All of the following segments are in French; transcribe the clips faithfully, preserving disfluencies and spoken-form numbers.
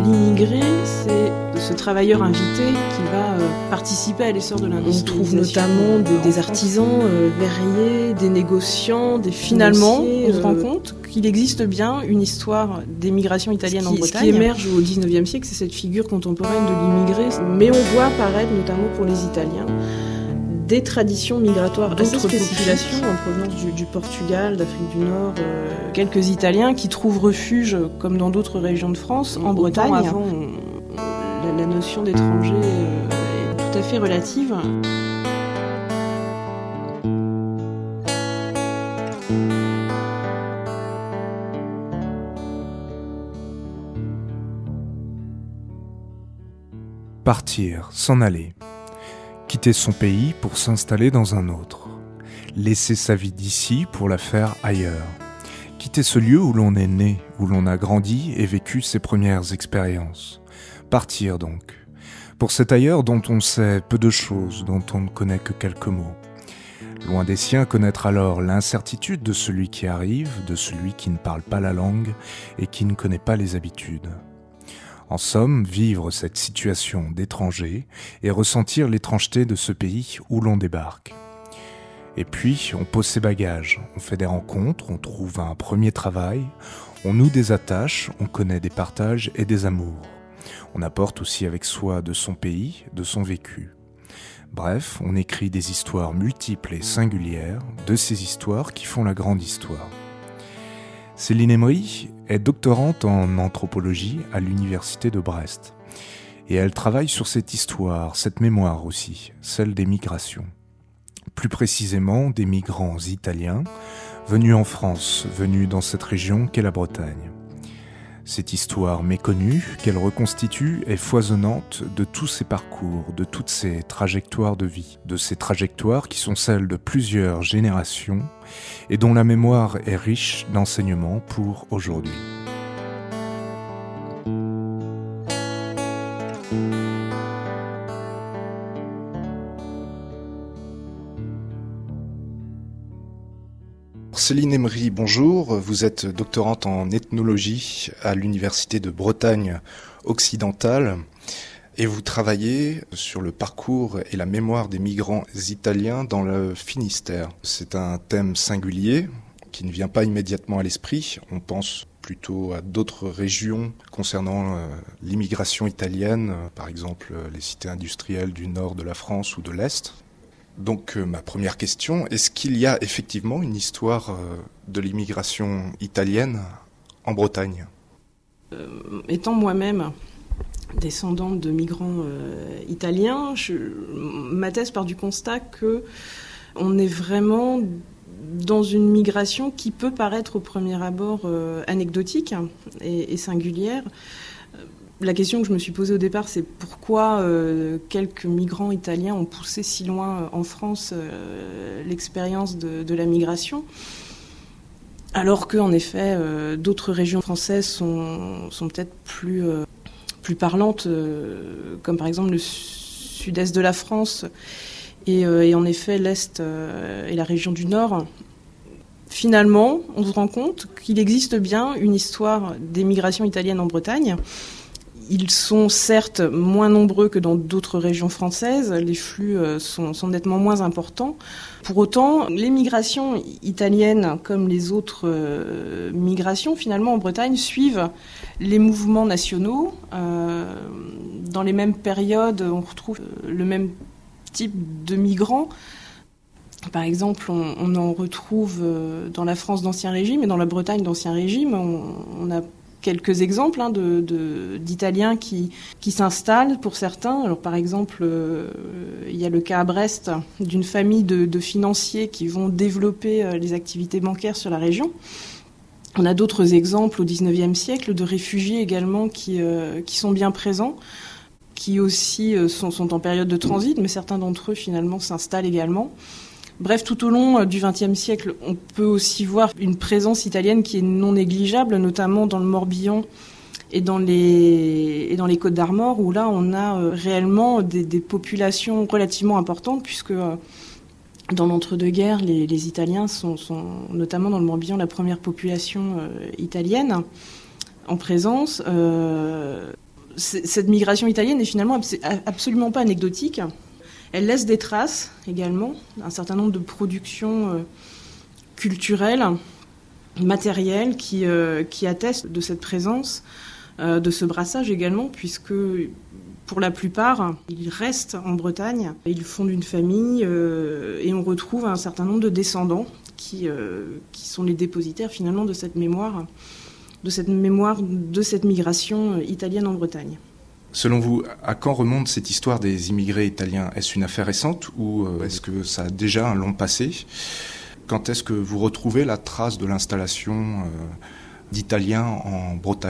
l'immigré, c'est ce travailleur invité qui va euh, participer à l'essor de l'industrialisation. On trouve notamment des, des artisans, euh, verriers, des négociants, des finalement, financiers. On se euh, rend compte qu'il existe bien une histoire d'émigration italienne ce qui, en Bretagne. Ce qui émerge au dix-neuvième siècle, c'est cette figure contemporaine de l'immigré. Mais on voit apparaître, notamment pour les Italiens, des traditions migratoires d'autres populations en provenance du, du Portugal, d'Afrique du Nord. Euh, quelques Italiens qui trouvent refuge, comme dans d'autres régions de France, en Bretagne. Avant, on, la, la notion d'étranger euh, est tout à fait relative. Partir, s'en aller. Quitter son pays pour s'installer dans un autre. Laisser sa vie d'ici pour la faire ailleurs. Quitter ce lieu où l'on est né, où l'on a grandi et vécu ses premières expériences. Partir donc. Pour cet ailleurs dont on sait peu de choses, dont on ne connaît que quelques mots. Loin des siens, connaître alors l'incertitude de celui qui arrive, de celui qui ne parle pas la langue et qui ne connaît pas les habitudes. En somme, vivre cette situation d'étranger et ressentir l'étrangeté de ce pays où l'on débarque. Et puis, on pose ses bagages, on fait des rencontres, on trouve un premier travail, on noue des attaches, on connaît des partages et des amours. On apporte aussi avec soi de son pays, de son vécu. Bref, on écrit des histoires multiples et singulières, de ces histoires qui font la grande histoire. Céline Emery est doctorante en anthropologie à l'université de Brest. Et elle travaille sur cette histoire, cette mémoire aussi, celle des migrations. Plus précisément des migrants italiens venus en France, venus dans cette région qu'est la Bretagne. Cette histoire méconnue qu'elle reconstitue est foisonnante de tous ces parcours, de toutes ces trajectoires de vie, de ces trajectoires qui sont celles de plusieurs générations et dont la mémoire est riche d'enseignements pour aujourd'hui. Céline Emery, bonjour. Vous êtes doctorante en ethnologie à l'Université de Bretagne occidentale et vous travaillez sur le parcours et la mémoire des migrants italiens dans le Finistère. C'est un thème singulier qui ne vient pas immédiatement à l'esprit. On pense plutôt à d'autres régions concernant euh, l'immigration italienne, euh, par exemple euh, les cités industrielles du nord de la France ou de l'Est. Donc euh, ma première question, est-ce qu'il y a effectivement une histoire euh, de l'immigration italienne en Bretagne ? euh, Étant moi-même descendante de migrants euh, italiens, je, ma thèse part du constat qu'on est vraiment dans une migration qui peut paraître au premier abord euh, anecdotique et, et singulière. La question que je me suis posée au départ, c'est pourquoi euh, quelques migrants italiens ont poussé si loin euh, en France euh, l'expérience de, de la migration, alors qu'en effet, euh, d'autres régions françaises sont, sont peut-être plus, euh, plus parlantes, euh, comme par exemple le sud-est de la France et, euh, et en effet l'Est euh, et la région du Nord. Finalement, on se rend compte qu'il existe bien une histoire d'émigration italienne en Bretagne. Ils sont certes moins nombreux que dans d'autres régions françaises, les flux sont, sont nettement moins importants. Pour autant, les migrations italiennes, comme les autres euh, migrations, finalement en Bretagne, suivent les mouvements nationaux. Euh, dans les mêmes périodes, on retrouve le même type de migrants. Par exemple, on, on en retrouve dans la France d'Ancien Régime et dans la Bretagne d'Ancien Régime. On, on a quelques exemples hein, de, de, d'Italiens qui, qui s'installent pour certains. Alors, par exemple, euh, il y a le cas à Brest d'une famille de, de financiers qui vont développer euh, les activités bancaires sur la région. On a d'autres exemples au dix-neuvième siècle de réfugiés également qui, euh, qui sont bien présents, qui aussi euh, sont, sont en période de transit, mais certains d'entre eux finalement s'installent également. Bref, tout au long du vingtième siècle, on peut aussi voir une présence italienne qui est non négligeable, notamment dans le Morbihan et dans les, et dans les Côtes d'Armor, où là, on a euh, réellement des, des populations relativement importantes, puisque euh, dans l'entre-deux-guerres, les, les Italiens sont, sont, notamment dans le Morbihan, la première population euh, italienne en présence. Euh, Cette migration italienne est finalement absolument pas anecdotique. Elle laisse des traces également, un certain nombre de productions culturelles, matérielles, qui, qui attestent de cette présence, de ce brassage également, puisque pour la plupart, ils restent en Bretagne, ils fondent une famille et on retrouve un certain nombre de descendants qui, qui sont les dépositaires finalement de cette mémoire. de cette mémoire, de cette migration italienne en Bretagne. Selon vous, à quand remonte cette histoire des immigrés italiens ? Est-ce une affaire récente ou est-ce que ça a déjà un long passé ? Quand est-ce que vous retrouvez la trace de l'installation d'Italiens en Bretagne ?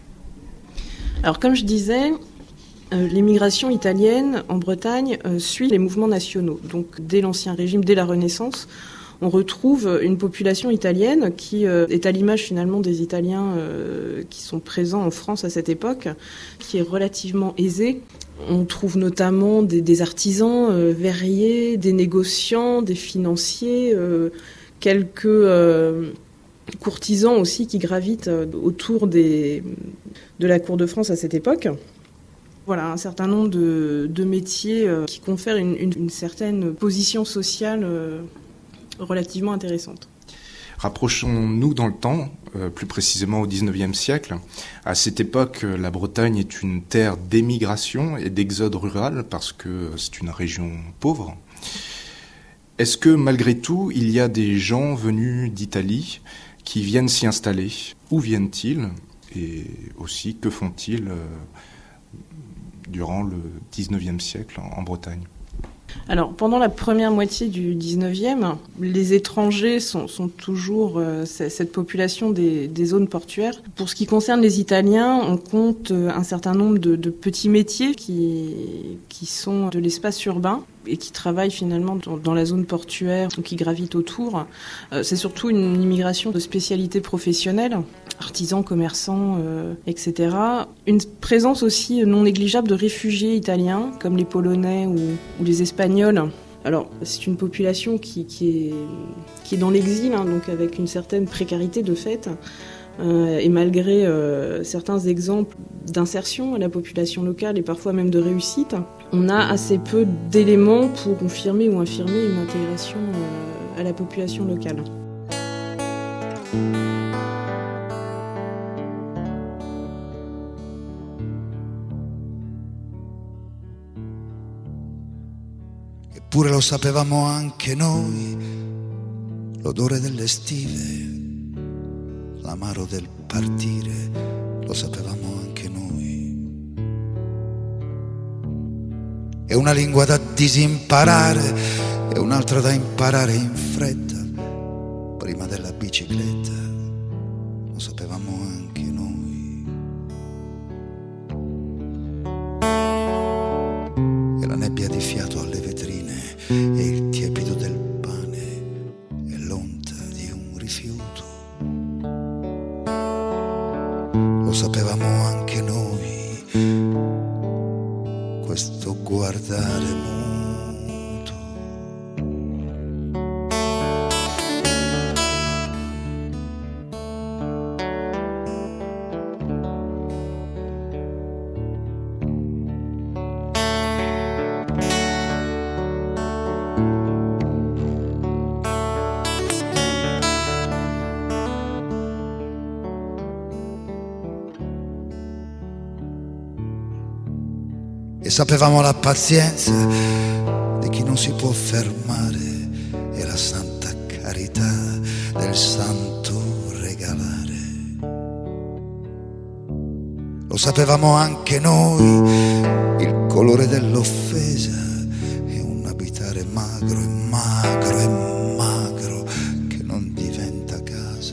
Alors comme je disais, euh, l'immigration italienne en Bretagne euh, suit les mouvements nationaux. Donc dès l'Ancien Régime, dès la Renaissance, on retrouve une population italienne qui euh, est à l'image finalement des Italiens euh, qui sont présents en France à cette époque, qui est relativement aisée. On trouve notamment des, des artisans euh, verriers, des négociants, des financiers, euh, quelques euh, courtisans aussi qui gravitent euh, autour des, de la cour de France à cette époque. Voilà, un certain nombre de, de métiers euh, qui confèrent une, une, une certaine position sociale euh, relativement intéressante. Rapprochons-nous dans le temps, euh, plus précisément au dix-neuvième siècle. À cette époque, la Bretagne est une terre d'émigration et d'exode rural parce que c'est une région pauvre. Est-ce que malgré tout, il y a des gens venus d'Italie qui viennent s'y installer ? Où viennent-ils ? Et aussi, que font-ils euh, durant le dix-neuvième siècle en, en Bretagne ? Alors, pendant la première moitié du dix-neuvième, les étrangers sont, sont toujours euh, cette population des, des zones portuaires. Pour ce qui concerne les Italiens, on compte un certain nombre de, de petits métiers qui, qui sont de l'espace urbain et qui travaillent finalement dans, dans la zone portuaire ou qui gravitent autour. Euh, c'est surtout une immigration de spécialités professionnelles, artisans, commerçants, euh, et cetera. Une présence aussi non négligeable de réfugiés italiens, comme les Polonais ou, ou les Espagnols. Alors, c'est une population qui, qui, est, qui est dans l'exil, hein, donc avec une certaine précarité de fait. Euh, et malgré euh, certains exemples d'insertion à la population locale et parfois même de réussite, on a assez peu d'éléments pour confirmer ou infirmer une intégration euh, à la population locale. Eppure lo sapevamo anche noi, l'odore delle stive, l'amaro del partire, lo sapevamo anche noi. E una lingua da disimparare e un'altra da imparare in fretta, prima della bicicletta, lo sapevamo anche noi. E la nebbia di fiato alle vetrine e il tiepido del pane e l'onta di un rifiuto, lo sapevamo anche noi, questo guardare muto. E sapevamo la pazienza di chi non si può fermare e la santa carità del santo regalare. Lo sapevamo anche noi, il colore dell'offesa e un abitare magro e magro e magro che non diventa casa.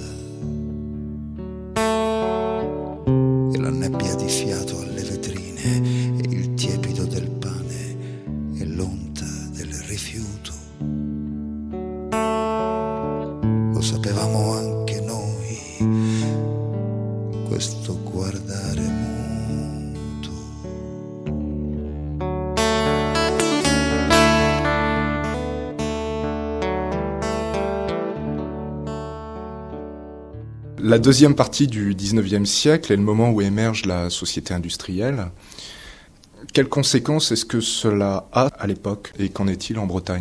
E la nebbia di fiato alle vetrine, il tiepido del pane e l'onta del rifiuto. Lo sapevamo anche noi, questo guardare muto. La deuxième partie du dix-neuvième siècle est le moment où émerge la société industrielle. Quelles conséquences est-ce que cela a à l'époque et qu'en est-il en Bretagne ?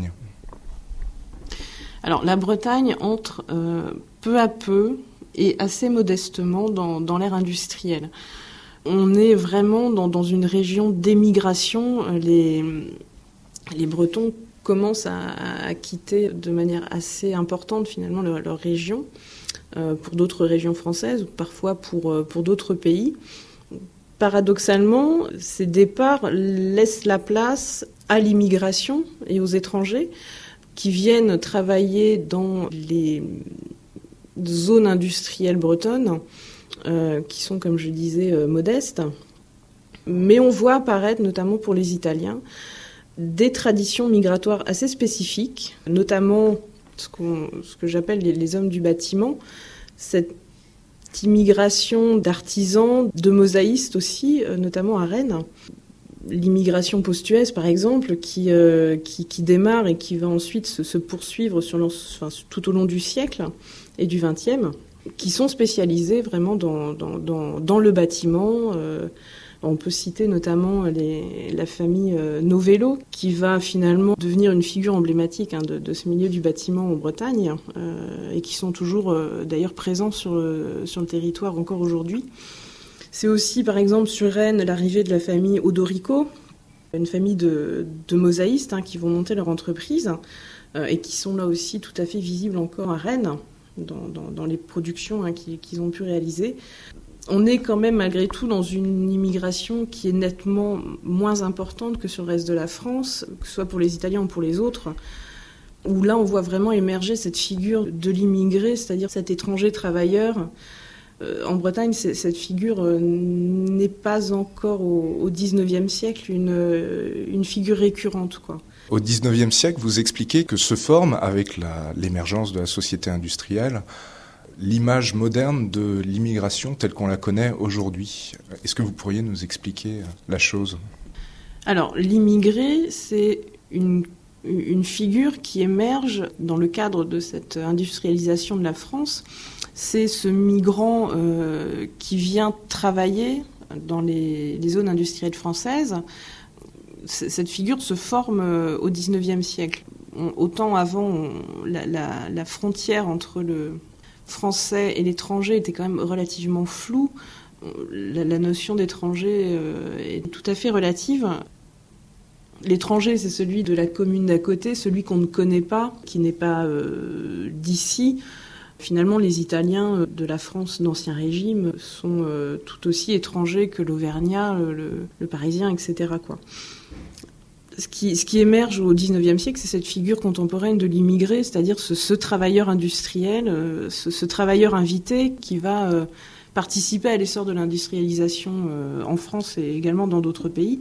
Alors la Bretagne entre euh, peu à peu et assez modestement dans, dans l'ère industrielle. On est vraiment dans, dans une région d'émigration. Les, les Bretons commencent à, à quitter de manière assez importante finalement leur, leur région euh, pour d'autres régions françaises ou parfois pour, pour d'autres pays. Paradoxalement, ces départs laissent la place à l'immigration et aux étrangers qui viennent travailler dans les zones industrielles bretonnes, euh, qui sont, comme je disais, euh, modestes. Mais on voit apparaître, notamment pour les Italiens, des traditions migratoires assez spécifiques, notamment ce, qu'on, ce que j'appelle les, les hommes du bâtiment, cette immigration d'artisans, de mosaïstes aussi, euh, notamment à Rennes. L'immigration postuaise, par exemple, qui, euh, qui, qui démarre et qui va ensuite se, se poursuivre sur enfin, tout au long du siècle et du vingtième, qui sont spécialisés vraiment dans, dans, dans, dans le bâtiment. Euh, on peut citer notamment les, la famille euh, Novello, qui va finalement devenir une figure emblématique hein, de, de ce milieu du bâtiment en Bretagne, euh, et qui sont toujours euh, d'ailleurs présents sur le, sur le territoire encore aujourd'hui. C'est aussi, par exemple, sur Rennes, l'arrivée de la famille Odorico, une famille de, de mosaïstes hein, qui vont monter leur entreprise euh, et qui sont là aussi tout à fait visibles encore à Rennes, dans, dans, dans les productions hein, qu'ils, qu'ils ont pu réaliser. On est quand même malgré tout dans une immigration qui est nettement moins importante que sur le reste de la France, que ce soit pour les Italiens ou pour les autres, où là on voit vraiment émerger cette figure de l'immigré, c'est-à-dire cet étranger travailleur. En Bretagne, cette figure n'est pas encore au dix-neuvième siècle une, une figure récurrente, quoi. Au dix-neuvième siècle, vous expliquez que se forme, avec la, l'émergence de la société industrielle, l'image moderne de l'immigration telle qu'on la connaît aujourd'hui. Est-ce que vous pourriez nous expliquer la chose ? Alors, l'immigré, c'est une une figure qui émerge dans le cadre de cette industrialisation de la France. C'est ce migrant euh, qui vient travailler dans les, les zones industrielles françaises. C- cette figure se forme euh, au dix-neuvième siècle. On, autant avant, on, la, la, la frontière entre le français et l'étranger était quand même relativement floue. La, la notion d'étranger euh, est tout à fait relative. L'étranger, c'est celui de la commune d'à côté, celui qu'on ne connaît pas, qui n'est pas euh, d'ici. Finalement, les Italiens de la France d'Ancien Régime sont euh, tout aussi étrangers que l'Auvergnat, le, le Parisien, et cetera, quoi. Ce qui, ce qui émerge au dix-neuvième siècle, c'est cette figure contemporaine de l'immigré, c'est-à-dire ce, ce travailleur industriel, euh, ce, ce travailleur invité qui va euh, participer à l'essor de l'industrialisation euh, en France et également dans d'autres pays.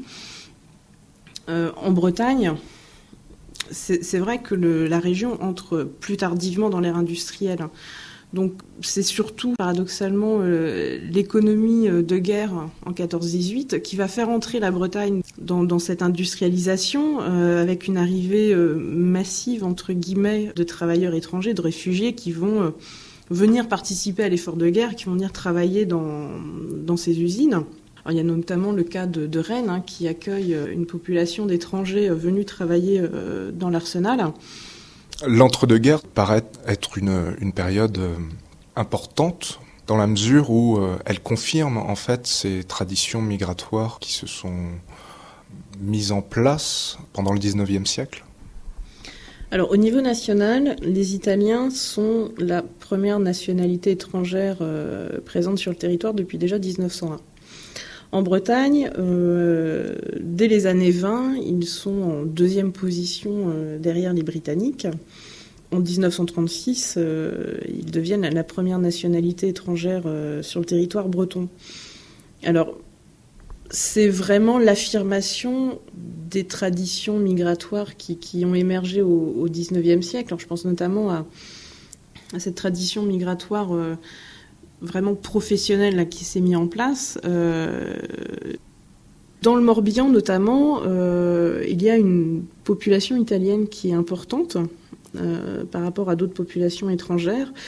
Euh, en Bretagne, c'est, c'est vrai que le, la région entre plus tardivement dans l'ère industrielle. Donc c'est surtout, paradoxalement, euh, l'économie de guerre en quatorze dix-huit qui va faire entrer la Bretagne dans, dans cette industrialisation, euh, avec une arrivée euh, massive, entre guillemets, de travailleurs étrangers, de réfugiés qui vont euh, venir participer à l'effort de guerre, qui vont venir travailler dans, dans ces usines. Alors, il y a notamment le cas de, de Rennes, hein, qui accueille une population d'étrangers venus travailler euh, dans l'arsenal. L'entre-deux-guerres paraît être une, une période importante dans la mesure où euh, elle confirme en fait ces traditions migratoires qui se sont mises en place pendant le dix-neuvième siècle. Alors, au niveau national, les Italiens sont la première nationalité étrangère euh, présente sur le territoire depuis déjà dix-neuf cent un. En Bretagne, euh, dès les années vingt, ils sont en deuxième position euh, derrière les Britanniques. En dix-neuf cent trente-six, euh, ils deviennent la première nationalité étrangère euh, sur le territoire breton. Alors, c'est vraiment l'affirmation des traditions migratoires qui, qui ont émergé au, au dix-neuvième siècle. Alors, je pense notamment à, à cette tradition migratoire euh, vraiment professionnelle là, qui s'est mise en place. Euh, dans le Morbihan, notamment, euh, il y a une population italienne qui est importante euh, par rapport à d'autres populations étrangères.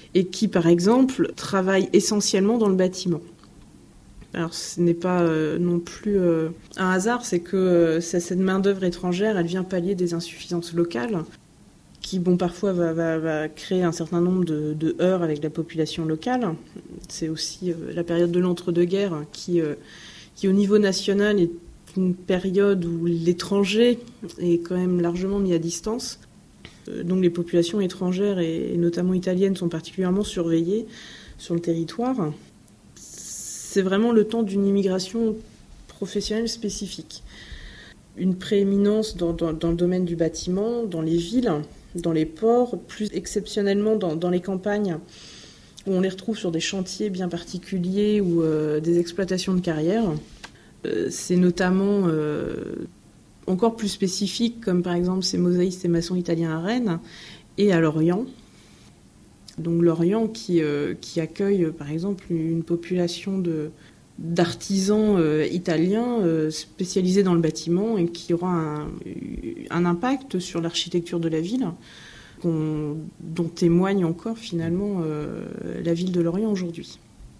et qui, par exemple, travaillent essentiellement dans le bâtiment. Alors, ce n'est pas euh, non plus euh, un hasard, c'est que euh, cette main-d'œuvre étrangère, elle vient pallier des insuffisances locales, qui, bon, parfois va, va, va créer un certain nombre de, de heurts avec la population locale. C'est aussi euh, la période de l'entre-deux-guerres qui, euh, qui, au niveau national, est une période où l'étranger est quand même largement mis à distance. Euh, donc, les populations étrangères, et, et notamment italiennes, sont particulièrement surveillées sur le territoire. C'est vraiment le temps d'une immigration professionnelle spécifique. Une prééminence dans, dans, dans le domaine du bâtiment, dans les villes, dans les ports, plus exceptionnellement dans, dans les campagnes, où on les retrouve sur des chantiers bien particuliers ou euh, des exploitations de carrière. Euh, c'est notamment euh, encore plus spécifique, comme par exemple ces mosaïstes et maçons italiens à Rennes et à Lorient. Donc Lorient qui, euh, qui accueille par exemple une population de, d'artisans euh, italiens euh, spécialisés dans le bâtiment et qui aura un, un impact sur l'architecture de la ville dont témoigne encore finalement euh, la ville de Lorient aujourd'hui.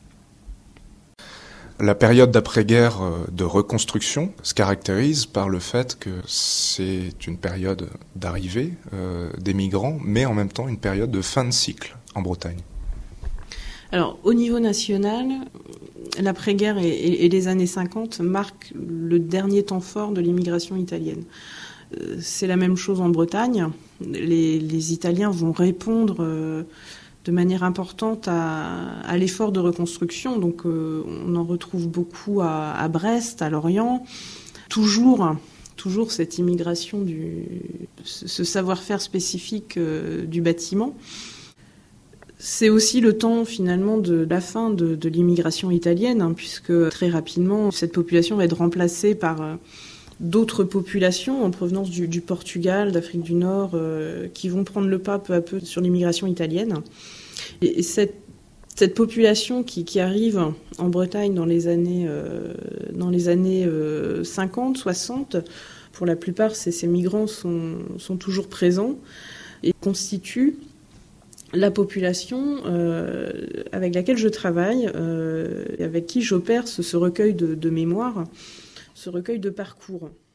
La période d'après-guerre de reconstruction se caractérise par le fait que c'est une période d'arrivée euh, des migrants, mais en même temps une période de fin de cycle en Bretagne. Alors, au niveau national, l'après-guerre et, et, et les années cinquante marquent le dernier temps fort de l'immigration italienne. Euh, c'est la même chose en Bretagne. Les, les Italiens vont répondre euh, de manière importante à, à l'effort de reconstruction. Donc, euh, on en retrouve beaucoup à, à Brest, à Lorient. Toujours, toujours cette immigration, du, ce savoir-faire spécifique euh, du bâtiment. C'est aussi le temps finalement de la fin de, de l'immigration italienne, hein, puisque très rapidement, cette population va être remplacée par euh, d'autres populations en provenance du, du Portugal, d'Afrique du Nord, euh, qui vont prendre le pas peu à peu sur l'immigration italienne. Et, et cette, cette population qui, qui arrive en Bretagne dans les années, euh, dans les années euh, cinquante, soixante, pour la plupart, ces, ces migrants sont, sont toujours présents et constituent la population euh, avec laquelle je travaille, euh, et avec qui j'opère ce, ce recueil de, de mémoire, ce recueil de parcours.